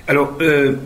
Alors,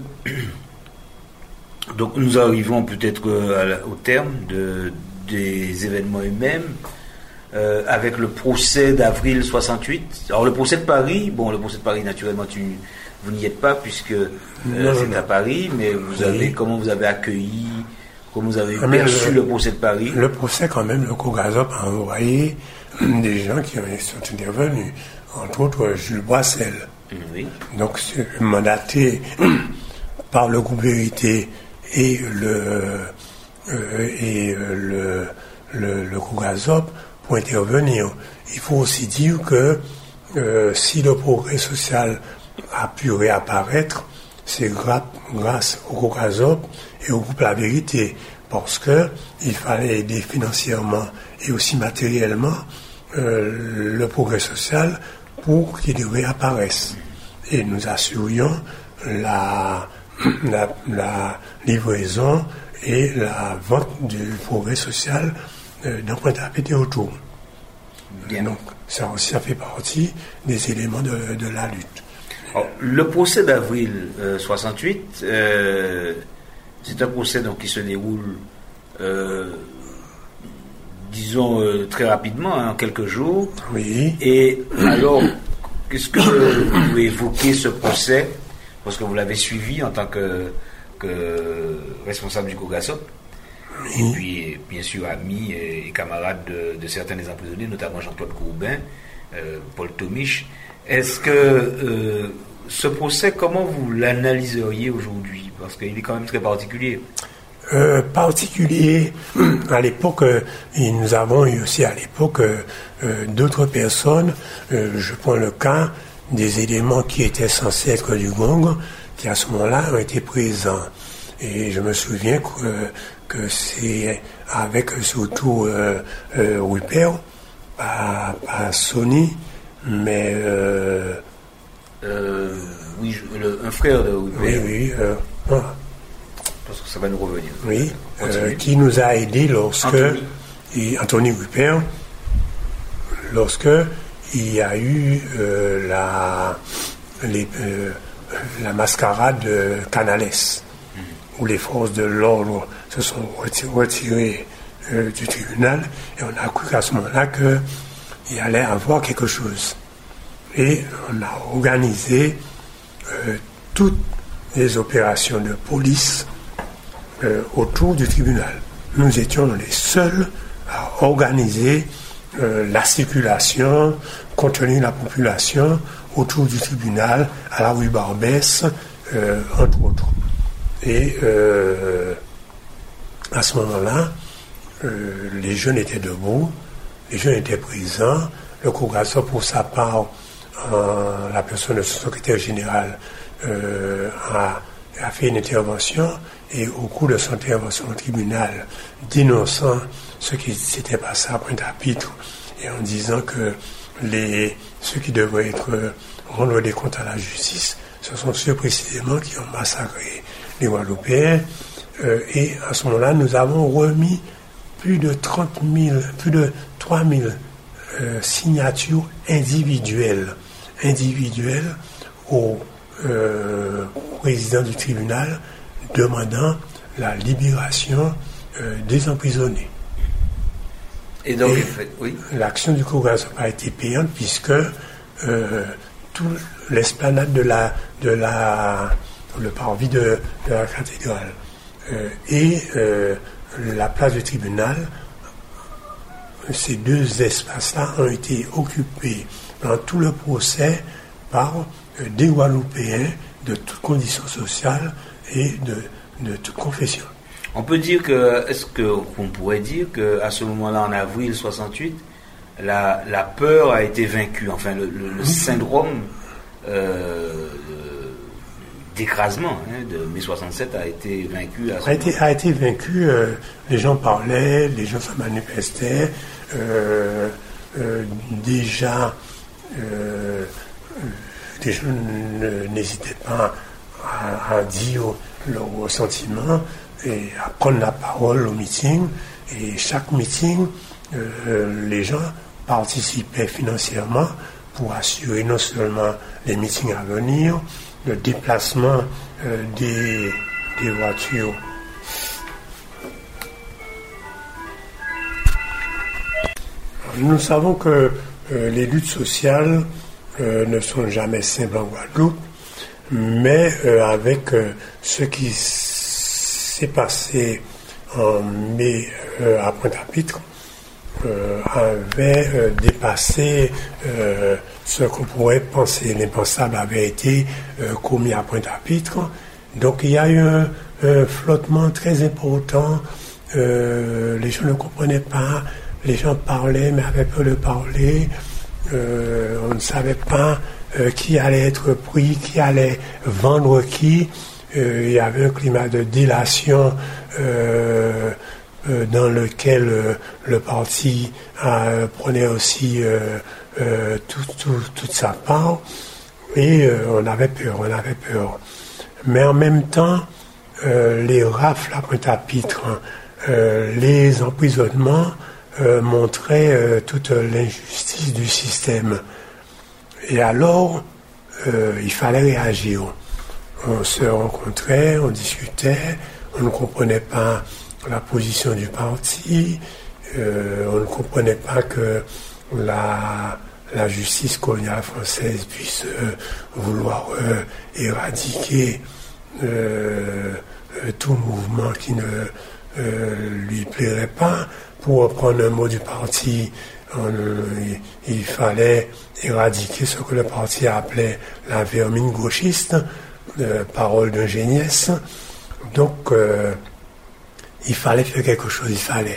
donc nous arrivons peut-être au terme des événements eux-mêmes, avec le procès d'avril 68. Alors le procès de Paris, naturellement, vous n'y êtes pas puisque c'est à Paris, mais comment vous avez accueilli, comment vous avez perçu le procès de Paris? Le procès, quand même, le COGASOP a envoyé des gens qui sont intervenus, entre autres Jules Boissel. Oui. Donc, mandaté par le groupe Vérité et le COGASOP pour intervenir. Il faut aussi dire que si le progrès social a pu réapparaître, c'est grâce au COGASOP et au groupe La Vérité, parce que il fallait aider financièrement et aussi matériellement le progrès social pour qu'il réapparaisse. Et nous assurions la livraison et la vente du progrès social d'un prêt-à-porter autour. Bien. Donc, ça aussi, ça fait partie des éléments de la lutte. Alors, le procès d'avril 68, c'est un procès donc, qui se déroule, disons, très rapidement, en quelques jours. Oui. Et alors, qu'est-ce que vous pouvez évoquer ce procès, parce que vous l'avez suivi en tant que responsable du COGASOP, et puis bien sûr ami et camarade de certains des emprisonnés, notamment Jean-Claude Courbin, Paul Tomich. Est-ce que ce procès, comment vous l'analyseriez aujourd'hui? Parce qu'il est quand même très particulier. Particulier à l'époque, et nous avons eu aussi à l'époque d'autres personnes. Je prends le cas des éléments qui étaient censés être du gong, qui à ce moment-là ont été présents. Et je me souviens que c'est avec surtout Rupert, pas Sony, mais oui, un frère de Rupert. Oui. Parce que ça va nous revenir. Oui, qui nous a aidés lorsque Anthony Rupert, lorsque il y a eu la mascarade de Canales, où les forces de l'ordre se sont retirées du tribunal, et on a cru qu'à ce moment-là qu'il allait avoir quelque chose. Et on a organisé toutes les opérations de police autour du tribunal. Nous étions les seuls à organiser la circulation, contenir la population autour du tribunal, à la rue Barbès, entre autres. Et à ce moment-là, les jeunes étaient debout, les jeunes étaient présents. Le COGASOP, pour sa part, la personne de son secrétaire général, a fait une intervention, et au cours de son intervention au tribunal, dénonçant ce qui s'était passé à Pointe-à-Pitre, et en disant que ceux qui devraient rendre des comptes à la justice, ce sont ceux précisément qui ont massacré les Guadeloupéens. Et à ce moment-là, nous avons remis plus de 3 000 signatures individuelles au président du tribunal demandant la libération des emprisonnés. Et donc, l'action du COGASOP a été payante puisque toute l'esplanade le parvis de la cathédrale et la place du tribunal, ces deux espaces-là ont été occupés pendant tout le procès par des Guadeloupéens de toutes conditions sociales et de toute confession. On peut dire qu'on pourrait dire qu'à ce moment-là, en avril 68, la peur a été vaincue, enfin le syndrome d'écrasement de mai 67 a été vaincu. A été vaincu, les gens parlaient, les gens se manifestaient, déjà les gens n'hésitaient pas à dire leurs ressentiments et à prendre la parole au meeting. Et chaque meeting, les gens participaient financièrement pour assurer non seulement les meetings à venir, le déplacement des voitures. Nous savons que les luttes sociales ne sont jamais simples en Guadeloupe, mais avec ce qui s'est passé en mai à Pointe-à-Pitre, avait dépassé ce qu'on pourrait penser. L'impensable avait été commis à Pointe-à-Pitre. Donc il y a eu un flottement très important. Les gens ne comprenaient pas. Les gens parlaient, mais avaient peur de parler. On ne savait pas qui allait être pris, qui allait vendre qui. Il y avait un climat de délation dans lequel le parti prenait aussi toute sa part. Et on avait peur. Mais en même temps, les rafles à Pointe-à-Pitre, les emprisonnements, montrait toute l'injustice du système. Et alors, il fallait réagir. On se rencontrait, on discutait, on ne comprenait pas la position du parti, on ne comprenait pas que la justice coloniale française puisse vouloir éradiquer tout mouvement qui ne lui plairait pas. Pour reprendre un mot du parti, il fallait éradiquer ce que le parti appelait la vermine gauchiste, parole d'un géniesse. Donc, il fallait faire quelque chose,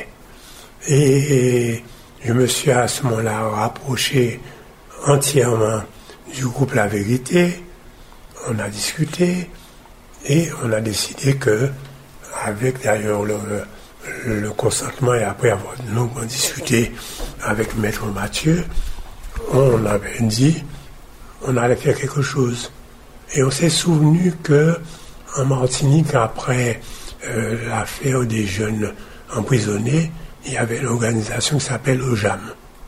Et je me suis à ce moment-là rapproché entièrement du groupe La Vérité. On a discuté et on a décidé que, avec d'ailleurs le consentement et après avoir longuement discuté avec Maître Mathieu, on avait dit on allait faire quelque chose. Et on s'est souvenu que en Martinique, après l'affaire des jeunes emprisonnés, il y avait une organisation qui s'appelle OJAM.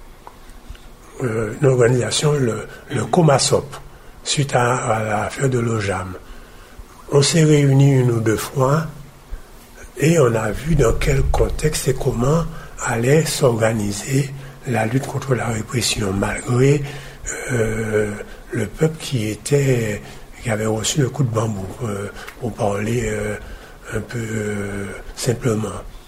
Une organisation, le COMASOP, suite à l'affaire de l'OJAM. On s'est réunis une ou deux fois et on a vu dans quel contexte et comment allait s'organiser la lutte contre la répression, malgré le peuple qui avait reçu le coup de bambou, pour parler un peu simplement.